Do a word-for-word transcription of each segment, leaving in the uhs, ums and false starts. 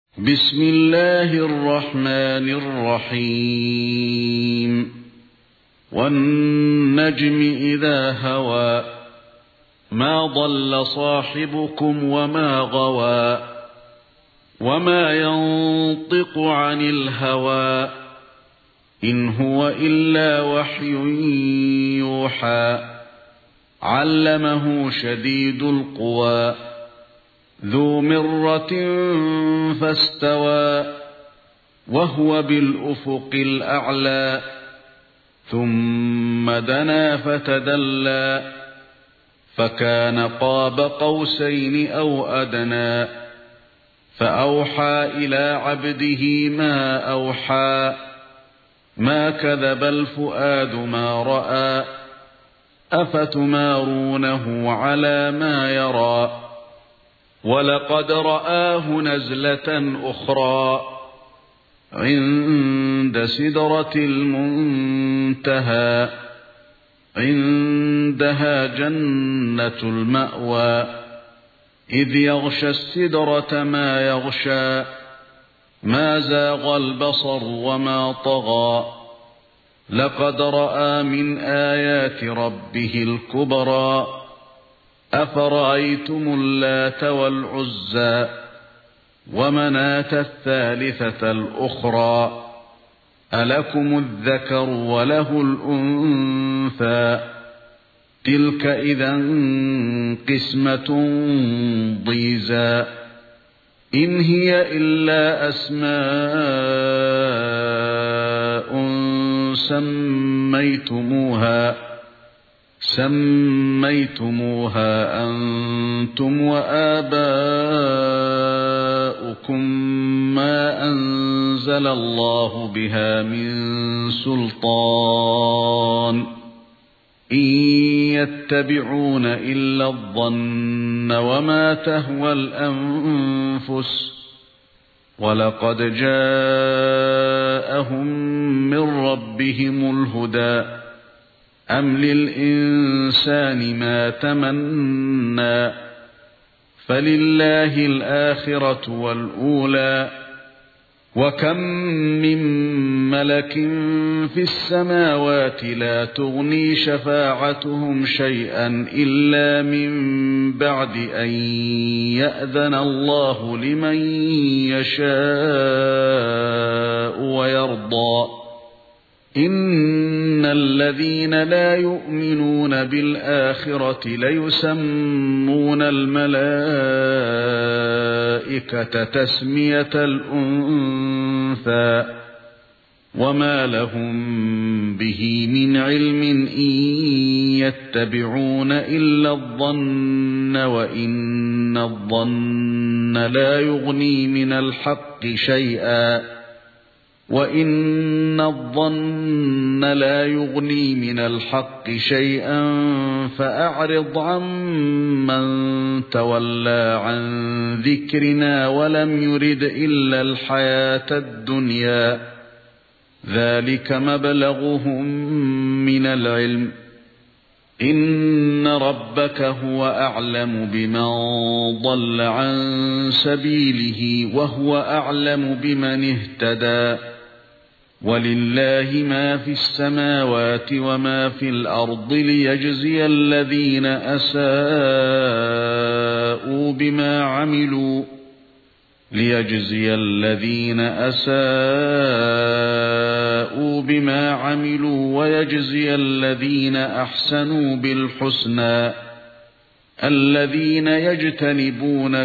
بسم الله الرحمن الرحيم والنجم إذا هوى ما ضل صاحبكم وما غوى وما ينطق عن الهوى إن هو إلا وحي يوحى علمه شديد القوى ذو مرة فاستوى وهو بالأفق الأعلى ثم دنا فتدلى فكان قاب قوسين أو أدنى فأوحى إلى عبده ما أوحى ما كذب الفؤاد ما رأى أفتمارونه على ما يرى ولقد رآه نزلة أخرى عند سدرة المنتهى عندها جنة المأوى إذ يغشى السدرة ما يغشى ما زاغ البصر وما طغى لقد رأى من آيات ربه الكبرى أفرأيتم اللات والعزى ومناة الثالثة الأخرى ألكم الذكر وله الأنثى تلك إذا قسمة ضيزى إن هي إلا أسماء سميتموها سميتموها أنتم وآباؤكم ما أنزل الله بها من سلطان إن يتبعون إلا الظن وما تهوى الأنفس ولقد جاءهم من ربهم الهدى أم للإنسان ما تمنى فلله الآخرة والأولى وكم من ملك في السماوات لا تغني شفاعتهم شيئا إلا من بعد أن يأذن الله لمن يشاء ويرضى إن الذين لا يؤمنون بالآخرة ليسمون الملائكة تسمية الأنثى وما لهم به من علم إن يتبعون إلا الظن وإن الظن لا يغني من الحق شيئا وإن الظن لا يغني من الحق شيئا فأعرض عمن تولى عن ذكرنا ولم يرد إلا الحياة الدنيا ذلك مبلغهم من العلم إن ربك هو أعلم بمن ضل عن سبيله وهو أعلم بمن اهتدى ولله ما في السماوات وما في الأرض ليجزي الذين أساءوا بما عملوا ليجزي الذين أساءوا بما عملوا ويجزي الذين أحسنوا بالحسنى الذين يجتنبون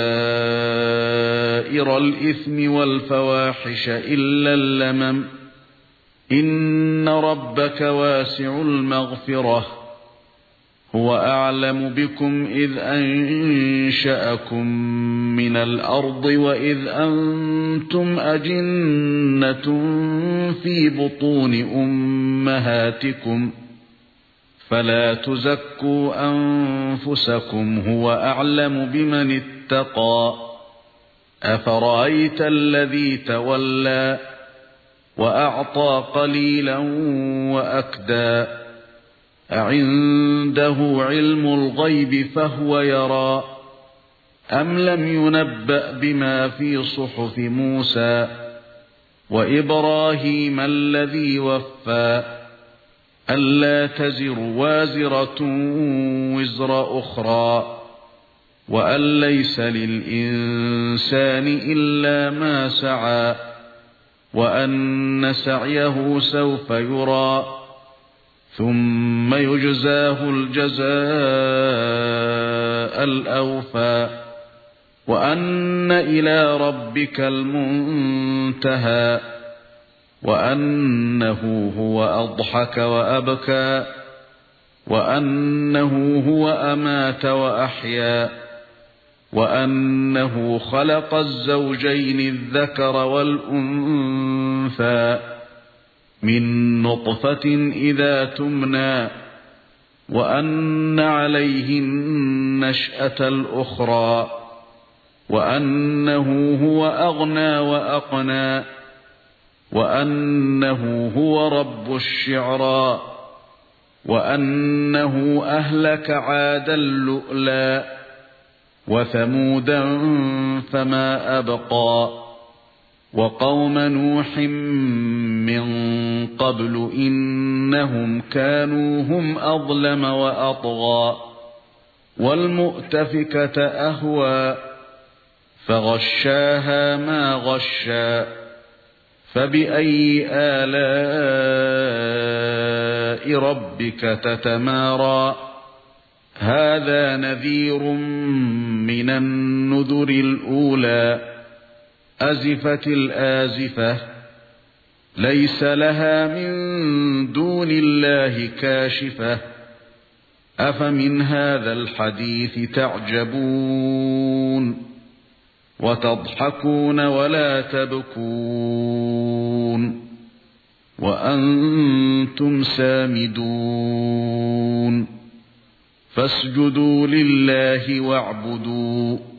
كبائر الإثم والفواحش إلا اللمم إن ربك واسع المغفرة هو أعلم بكم إذ أنشأكم من الأرض وإذ أنتم أجنة في بطون أمهاتكم فلا تزكوا أنفسكم هو أعلم بمن اتقى أفرأيت الذي تولى وأعطى قليلا وأكدى أعنده علم الغيب فهو يرى أم لم ينبأ بما في صحف موسى وإبراهيم الذي وفى ألا تزر وازرة وزر أخرى وأن ليس للإنسان إلا ما سعى وأن سعيه سوف يرى ثم يجزاه الجزاء الأوفى وأن إلى ربك المنتهى وأنه هو أضحك وأبكى وأنه هو أمات وأحيا وأنه خلق الزوجين الذكر والأنثى من نطفة إذا تمنى وأن عليه النشأة الأخرى وأنه هو أغنى وأقنى وأنه هو رب الشعرى وأنه أهلك عادا اللؤلؤا وثمودا فما أبقى وقوم نوح من قبل إنهم كانوا هم أظلم وأطغى والمؤتفكة أهوى فغشاها ما غشى فبأي آلاء ربك تتمارى هذا نذير من النذر الأولى أزفت الآزفة ليس لها من دون الله كاشفة أفمن هذا الحديث تعجبون وتضحكون ولا تبكون وأنتم سامدون فاسجدوا لله واعبدوا